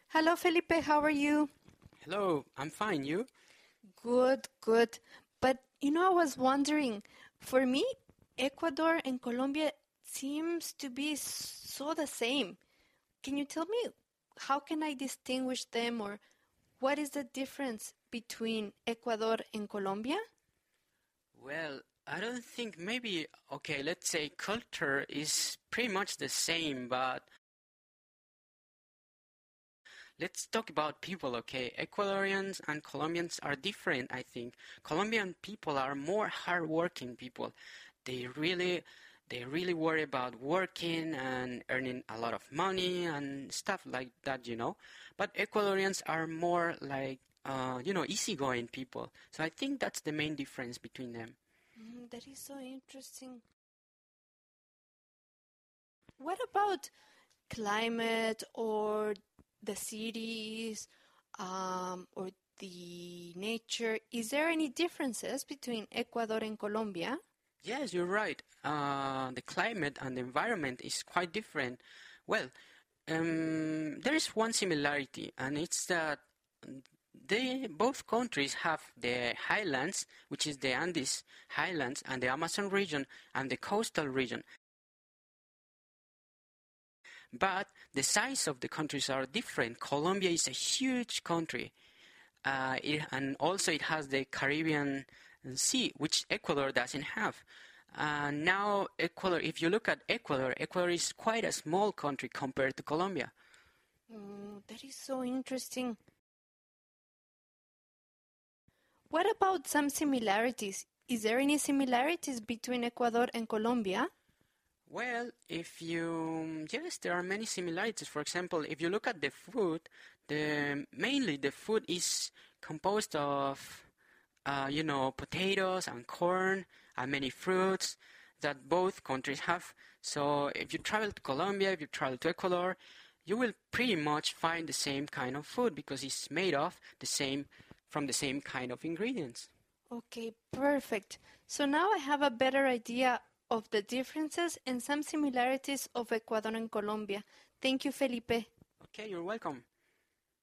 Hello, Felipe. How are you? Hello, I'm fine. You? Good, good. But I was wondering, for me, Ecuador and Colombia seems to be so the same. Can you tell me how can I distinguish them or what is the difference between Ecuador and Colombia? Well, I don't think maybe, let's say culture is pretty much the same, but let's talk about people, okay? Ecuadorians and Colombians are different, I think. Colombian people are more hardworking people. They really they really worry about working and earning a lot of money and stuff like that. But Ecuadorians are more like easygoing people. So I think that's the main difference between them. That is so interesting. What about climate or the cities or the nature? Is there any differences between Ecuador and Colombia? Yes, you're right. The climate and the environment is quite different. Well, there is one similarity, and it's that both countries have the highlands, which is the Andes highlands, and the Amazon region, and the coastal region. But the size of the countries are different. Colombia is a huge country, and also it has the Caribbean Sea, which Ecuador doesn't have. Now, Ecuador, if you look at Ecuador, Ecuador is quite a small country compared to Colombia. That is so interesting. What about some similarities? Is there any similarities between Ecuador and Colombia? Well, yes, there are many similarities. For example, if you look at the food, mainly the food is composed of, potatoes and corn and many fruits that both countries have. So if you travel to Colombia, if you travel to Ecuador, you will pretty much find the same kind of food because it's made from the same kind of ingredients. Okay, perfect. So now I have a better idea of the differences and some similarities of Ecuador and Colombia. Thank you, Felipe. Okay, you're welcome.